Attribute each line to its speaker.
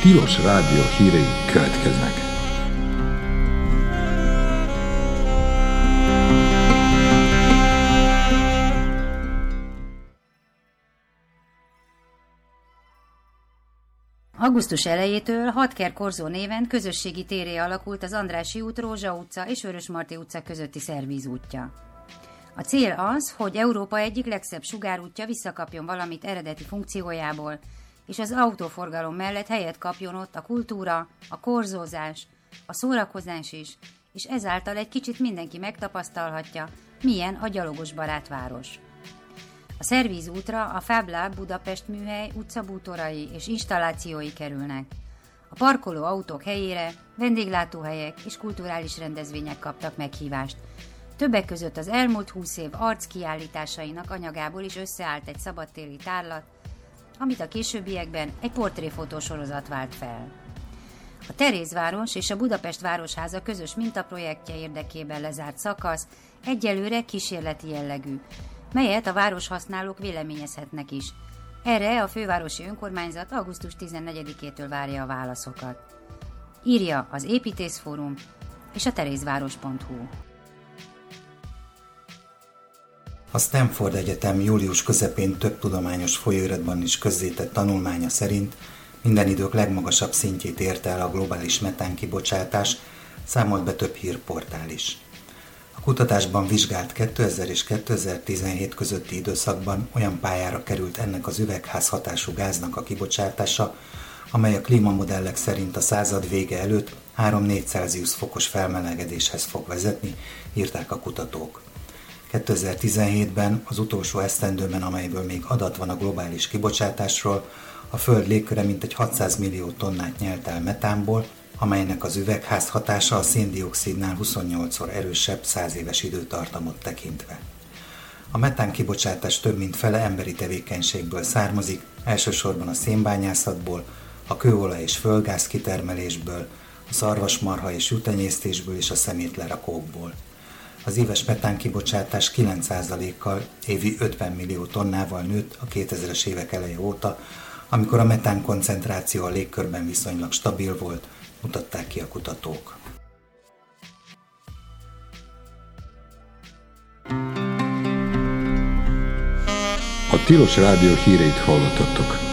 Speaker 1: Tilos Rádió hírei következnek.
Speaker 2: Augusztus elejétől Hatker Korzó néven közösségi térré alakult az Andrássy út, Rózsa utca és Vörösmarty utca közötti szervízútja. A cél az, hogy Európa egyik legszebb sugárútja visszakapjon valamit eredeti funkciójából, és az autóforgalom mellett helyet kapjon ott a kultúra, a korzózás, a szórakozás is, és ezáltal egy kicsit mindenki megtapasztalhatja, milyen a gyalogosbarát város. A szervízútra a Fab Lab Budapest műhely utcabútorai és installációi kerülnek. A parkoló autók helyére vendéglátóhelyek és kulturális rendezvények kaptak meghívást. Többek között az elmúlt 20 év arc kiállításainak anyagából is összeállt egy szabadtéri tárlat, amit a későbbiekben egy portréfotósorozat vált fel. A Terézváros és a Budapest Városháza közös mintaprojektje érdekében lezárt szakasz egyelőre kísérleti jellegű, melyet a városhasználók véleményezhetnek is. Erre a fővárosi önkormányzat augusztus 14-től várja a válaszokat. Írja az Építészfórum és a terézváros.hu.
Speaker 3: A Stanford Egyetem július közepén több tudományos folyóiratban is közzétett tanulmánya szerint minden idők legmagasabb szintjét érte el a globális metánkibocsátás, számolt be több hírportál is. A kutatásban vizsgált 2000 és 2017 közötti időszakban olyan pályára került ennek az üvegházhatású gáznak a kibocsátása, amely a klímamodellek szerint a század vége előtt 3-4 Celsius fokos felmelegedéshez fog vezetni, írták a kutatók. 2017-ben, az utolsó esztendőben, amelyből még adat van a globális kibocsátásról, a Föld légköre mintegy 600 millió tonnát nyelt el metánból, amelynek az üvegházhatása a széndioxidnál 28-szor erősebb 100 éves időtartamot tekintve. A metán kibocsátás több mint fele emberi tevékenységből származik, elsősorban a szénbányászatból, a kőolaj és földgáz kitermelésből, a szarvasmarha és juhtenyésztésből és a szemétlerakókból. Az éves metánkibocsátás 9%-kal, évi 50 millió tonnával nőtt a 2000-es évek eleje óta, amikor a metán koncentráció a légkörben viszonylag stabil volt, mutatták ki a kutatók.
Speaker 1: A Tilos Rádió híreit hallottatok.